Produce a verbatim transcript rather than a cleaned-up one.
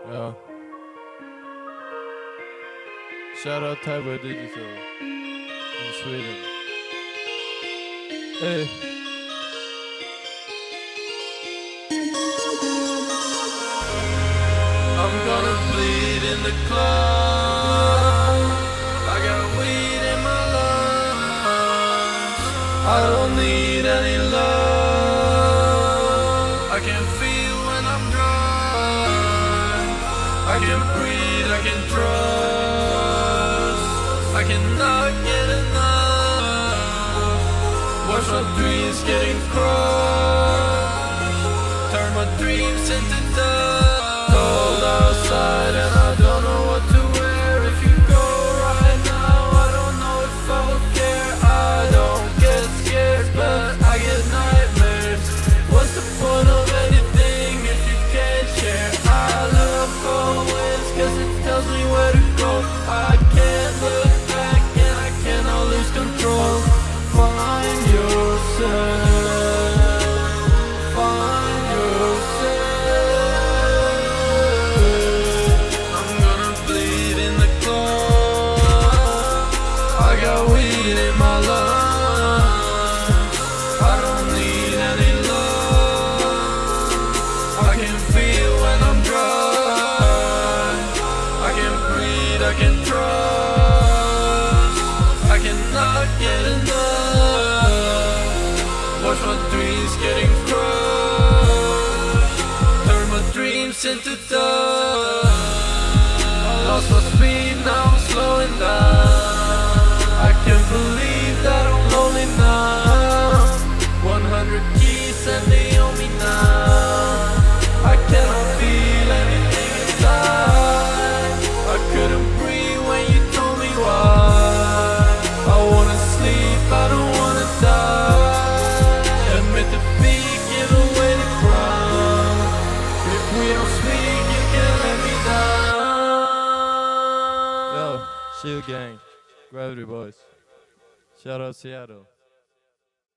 Ja. Shout out Tyboy Digital in Sweden. Hey. I'm gonna bleed in the club. I got weed in my lungs. I don't need any love. I can feel when I'm drunk. I can breathe, I can trust. I cannot get enough. Watch my dreams getting crushed. Turn my dreams into dust. Cold outside and I don't know what to wear. If you go right now, I don't know if I will care. I don't get scared, but I get nightmares. What's the point of anything if you can't share? I love always cause it tells me where to go. I can't look back and I cannot lose control. Find yourself. Find yourself. I'm gonna bleed in the club. I got weed in my lungs. I don't need any love. I can feel when I'm drunk. I can breathe, I can trust. I cannot get enough. Watch my dreams getting crushed. Turn my dreams into dust. I lost my speed, now I'm slowing down. I can't believe that I'm lonely now. one hundred keys and they own me now. I cannot feel anything inside. I couldn't breathe when you told me why. I wanna sleep, I don't wanna die. Admit defeat, give away the crown. If we don't speak, you can let me down. Yo, Shield Gang, Gravity Boys. Shout out Seattle.